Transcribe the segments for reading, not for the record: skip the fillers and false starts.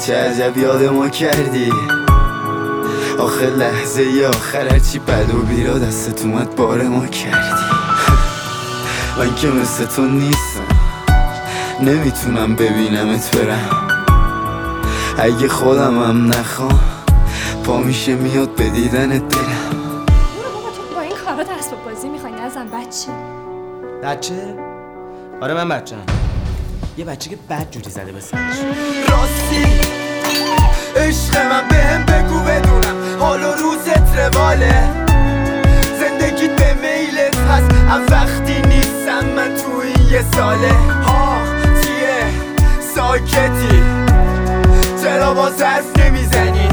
چه عجب یاد ما کردی. آخه لحظه ی آخر هرچی بد و بیرا دستت اومد بار ما کردی. من که مثل تو نیستم، نمیتونم ببینمت برم. اگه خودم هم نخوام پا میشه میاد به دیدنت دلم. بابا تو با این کارا دست به بازی میخوای نزن بچه؟ آره من بچه‌ام. یه بچه که بد جوری زده به سرش. راستی عشق من بهم بگو بدونم حال و روزت رواله. زندگیت به میلت هست هم وقتی نیستم من تو این یه ساله. ها چیه ساکتی چرا باز حرف نمیزنی؟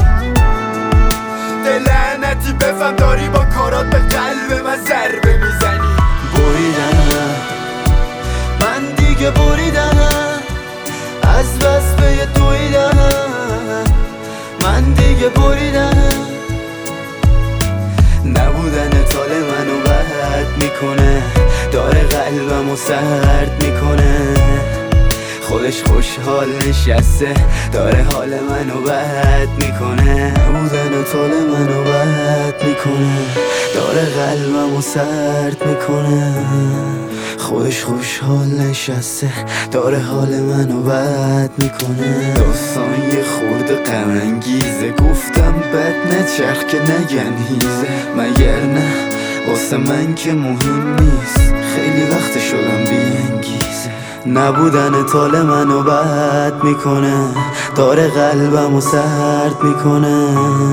لعنتی بفهم داری با کارات به قلب من ضربه میزنی. بریدنم من دیگه بریدنم از بس به یه دویدنم. من دیگه بریدنم نبودن طال منو بد میکنه، داره قلبمو سرد میکنه. خودش خوشحال نشسته داره حال منو بد میکنه. نبودن طال منو بد میکنه، داره قلبمو سرد میکنه. خودش خوشحال نشسته داره حال منو بد میکنه. داستان یه خورده غم انگیزه، گفتم بد نچرخ که نگن هیزه. مگر نه واسه من که مهم نیست، خیلی وقت شدم بی انگیزه. نبودن طال منو بد میکنه، داره قلبمو سرد میکنه.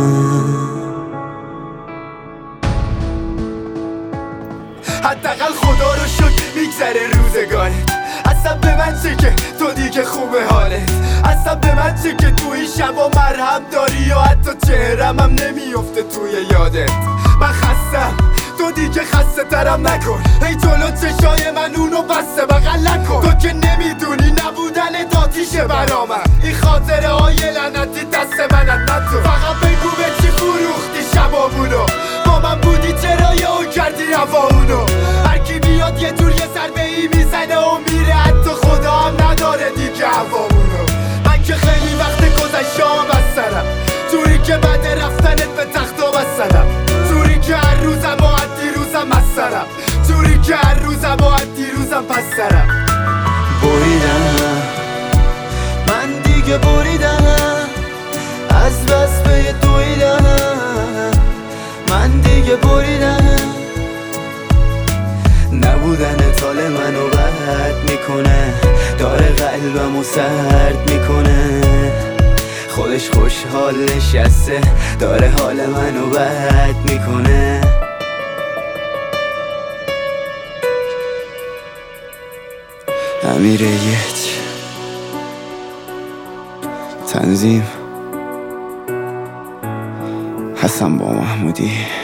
حداقل خدا رو شکر میگذره روزگارت. اصلا به من چه که تو دیگه خوبه حالت، اصلا به من چه که تو این شبا مرهم داری یا حتی چهرم هم نمیفته توی یادت. من خستم تو دیگه خسته ترم نکن، ای جلو چشای من اونو بسته بغل نکن. تو که نمیدونی نبودن داتیشه برامم، این خاطره های لعنتی دست من از تو. فقط بگو به چی فروختی شبابونو، با من بودی چرا یهو کردی هواونو. هرکی بیاد یه جور یه ضربه ای میزنه و میره، حتی خدا هم نداره دیگه هواونو. من که خیلی وقت گذشتم از سرم، جوری که بعد رفتنت به تختا بستنم. جوری که هر روزم و هر دیروزم از سرم، جوری که هر روزم و هر دیروزم پس سرم. بریدنم من دیگه بریدنم از بس به یه دویدنم. من دیگه بریدنم نبودن طال منو بد میکنه، داره قلبمو سرد میکنه. خودش خوشحال نشسته داره حال منو بد میکنه. امیر یک تنظیم حسن با محمودی.